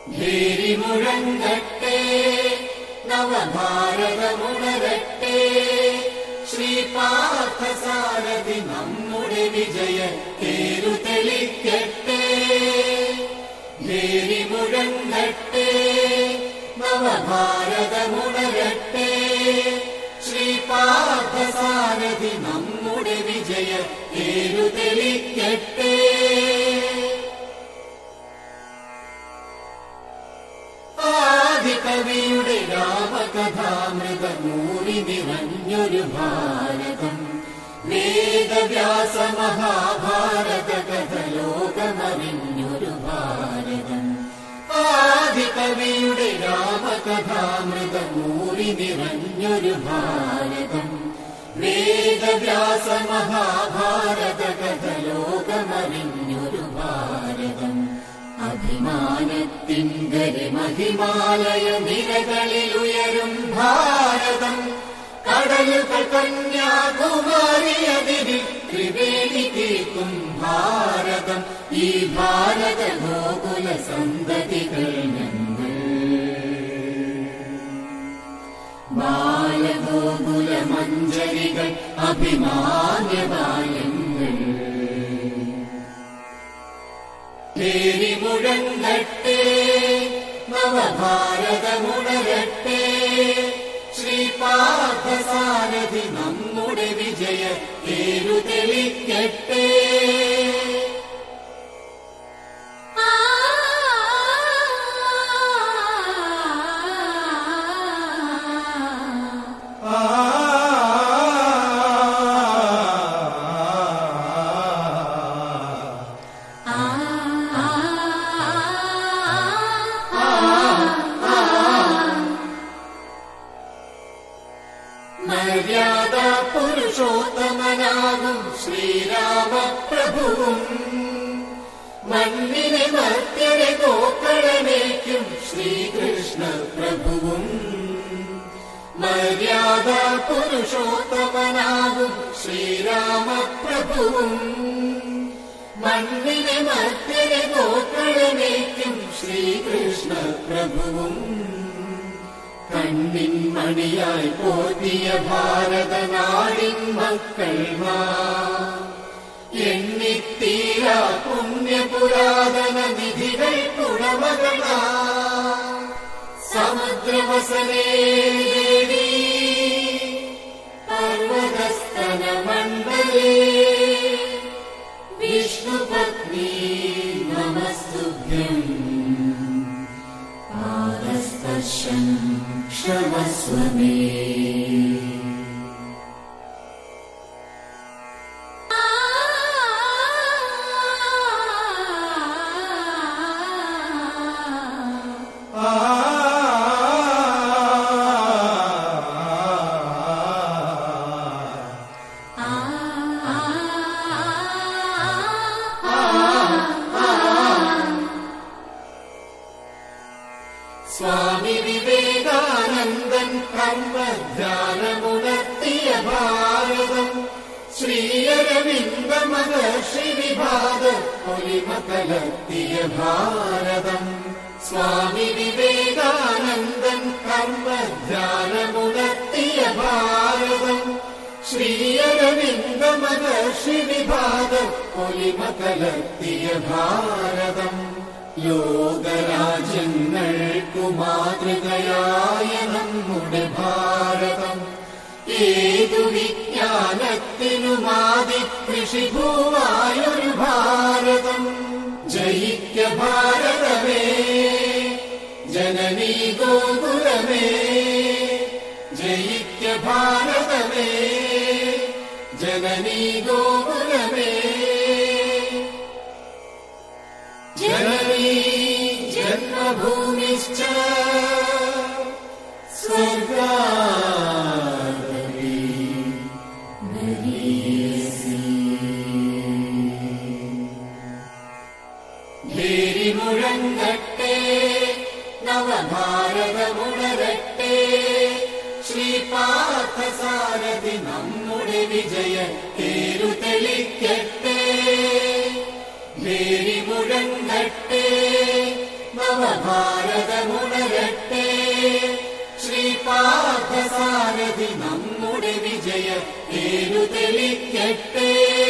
ഭേരി മുഴങ്ങട്ടെ, നവഭാരതമുണരട്ടെ, ശ്രീപാർത്ഥസാരഥി നമ്മുടെ വിജയ തേരു തെളിക്കട്ടെ. ഭേരി മുഴങ്ങട്ടെ, നവഭാരതമുണരട്ടെ, ശ്രീപാർത്ഥസാരഥി നമ്മുടെ വിജയ തേരു തെളിക്കട്ടെ. ആദികവിയുടെ രാമകഥാമൃതമൂറി നിറഞ്ഞൊരു ഭാരതം, വേദവ്യാസ മഹാഭാരത കഥ ലോകമറിഞ്ഞൊരു ഭാരതം. ആദികവിയുടെ രാമകഥാമൃതമൂറി നിറഞ്ഞൊരു ഭാരതം, വേദവ്യാസ മഹാഭാരത കഥ ലോകമറിഞ്ഞൊരു ഭാരതം. അഭിമാനത്തിൻ ഗരിമഹിമാലയ നിരകളിലുയരും ഭാരതം, കടലുകൾ കന്യാകുമാരിയതിരിൽ ത്രിവേണി തീർക്കും ഭാരതം. ഈ ഭാരത ഗോകുല സന്തതികൾ ഞങ്ങൾ, ബാലഗോകുല മഞ്ജരികൾ അഭിമാന്യബാലങ്ങൾ. ഭേരി മുഴങ്ങട്ടെ, നവഭാരതമുണരട്ടെ, ശ്രീപാർത്ഥസാരഥി നമ്മുടെ വിജയ തേരു തെളിക്കട്ടെ. മര്യാദ പുരുഷോത്തമനാകും ശ്രീരാമപ്രഭുവും, മണ്ണിനെ മർത്യരെ ഗോക്കളമേക്കും ശ്രീകൃഷ്ണ പ്രഭുവും. മര്യാദ പുരുഷോത്തമനാകും ശ്രീരാമപ്രഭുവും, മണ്ണിനെ മർത്യരെ ഗോക്കളമേക്കും ശ്രീകൃഷ്ണ പ്രഭുവും. കണ്ണിൻ മണിയായി പോറ്റിയ ഭാരതനാടിൻ മക്കൾ എണ്ണിത്തീരാ പുണ്യപുരാതന നിധികൾ കുടമകളാ. സമുദ്രവസനേ ദേവി പർവതസ്തന മണ്ഡലേ, വിഷ്ണുപത്നി നമസ്തുഭ്യം, പാദസ്പർശം ക്ഷമസ്വ മേ. സ്വാമി വിവേകാനന്ദൻ കർമ്മധ്യാനമുണർത്തിയ ഭാരതം, ശ്രീയരവിന്ദ മഹർഷി വിഭാഗ പൊലിമ കലർത്തിയ ഭാരതം. സ്വാമി വിവേകാനന്ദൻ കർമ്മധ്യാനമുണർത്തിയ ഭാരതം, ശ്രീയരവിന്ദ മഹർഷി വിഭാഗ പൊലിമ കലർത്തിയ ഭാരതം. ലോകരാജ്യങ്ങൾക്കു മാതൃകയായ നമ്മുടെ ഭാരതം, ഏതു വിജ്ഞാനത്തിനുമാദികൃഷിഭൂവായൊരു ഭാരതം. ജയിക്ക ഭാരതമേ, ജനനീ ഗോകുലമേ, ജയിക്ക ഭാരതമേ, ജനനീ ഗോകുലമേ. ജനനീ ജന്മഭൂമിശ്ച സ്വർഗാദപി ഗരീയസി. ഭേരി മുഴങ്ങട്ടെ, നവഭാരതമുണരട്ടെ, ശ്രീപാർത്ഥസാരഥി നമ്മുടെ വിജയ തേരു തെളിക്കട്ടെ. ഭേരി മുഴങ്ങട്ടെ, നവ ഭാരതമുണരട്ടെ. ശ്രീപാർത്ഥസാരഥി നമ്മുടെ വിജയ തേരു തെളിക്കട്ടെ.